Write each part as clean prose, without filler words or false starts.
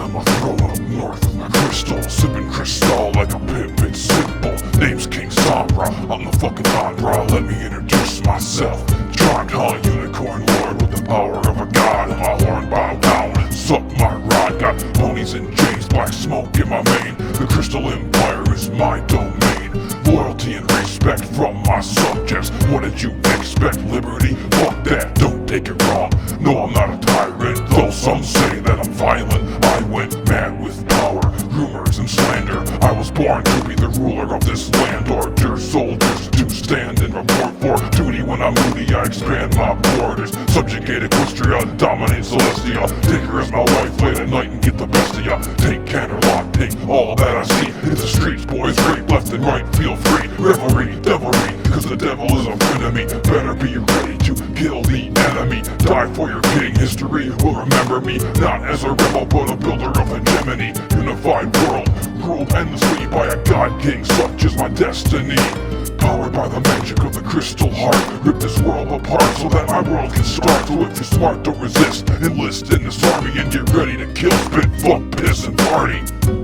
on my throne up north with my crystal, sipping crystal like a pimp, it's simple. Name's King Sombra, I'm the fucking Andra. Let me introduce myself. Charmed High Unicorn Lord with the power of a god. And my horn bow down and suck my rod. Got ponies and chains, black smoke in my vein. The Crystal Empire is my domain. Loyalty and respect from my subjects. What did you expect? Liberty? Fuck that, don't take it wrong. No, I'm not a tyrant, though some say that I'm violent. I went mad with power, rumors and slander. I was born to be the ruler of this land. Orders, soldiers to stand and report for duty. When I'm moody, I expand my borders. Subjugate Equestria, dominate Celestia. Take her as my wife late at night and get the best of ya. Take Canterlot, take all that I see. Hit the streets, boys, rape left and right, feel free. Revelry, devilry, cause the devil is a friend of me. Better be ready to kill the enemy. Die for your king, history will remember me. Not as a rebel, but a builder of hegemony. Unified world, ruled endlessly by a god king, such is my destiny. Powered by the magic of the crystal heart, rip this world apart so that my world can start. So if you're smart, don't resist, enlist in this army and get ready to kill, spit, fuck, piss, and party.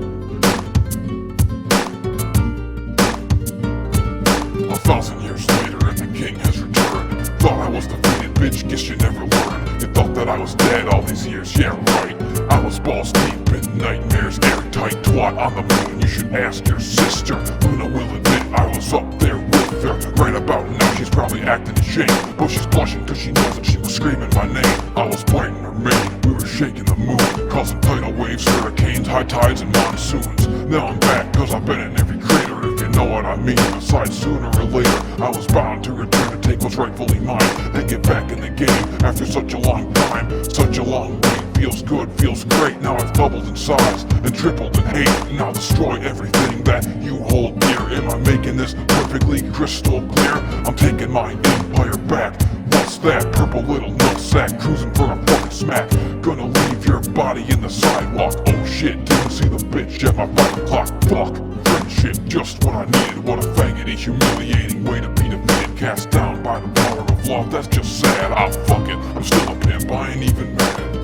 1,000 years later and the king has returned. Thought I was defeated, bitch, guess you never learned. You thought that I was dead all these years, yeah right. I was balls deep in nightmares, airtight twat on the moon. You should ask your sister. Luna will admit I was up there with her. Right about now she's probably acting ashamed, but she's blushing cause she knows that she was screaming my name. I was biting her mane, we were shaking the moon, causing tidal waves, hurricanes, high tides and monsoons. Now I'm back cause I've been in every crater, if you know what I mean. Besides, sooner or later I was bound to return to take what's rightfully mine and get back in the game after such a long time. Such a long wait, feels good, feels great. Now I've doubled in size and tripled in hate. Now destroy everything that you hold dear. Am I making this perfectly crystal clear? I'm taking my empire back. What's that? Purple little nutsack cruising for a fucking smack. Gonna leave your body in the sidewalk. Oh shit, didn't see the bitch at my 5 o'clock. Fuck, friendship, just what I needed. What a faggoty, humiliating way to be defeated. Cast down by the power of love, that's just sad. Ah fuck it, I'm still a pimp, I ain't even mad.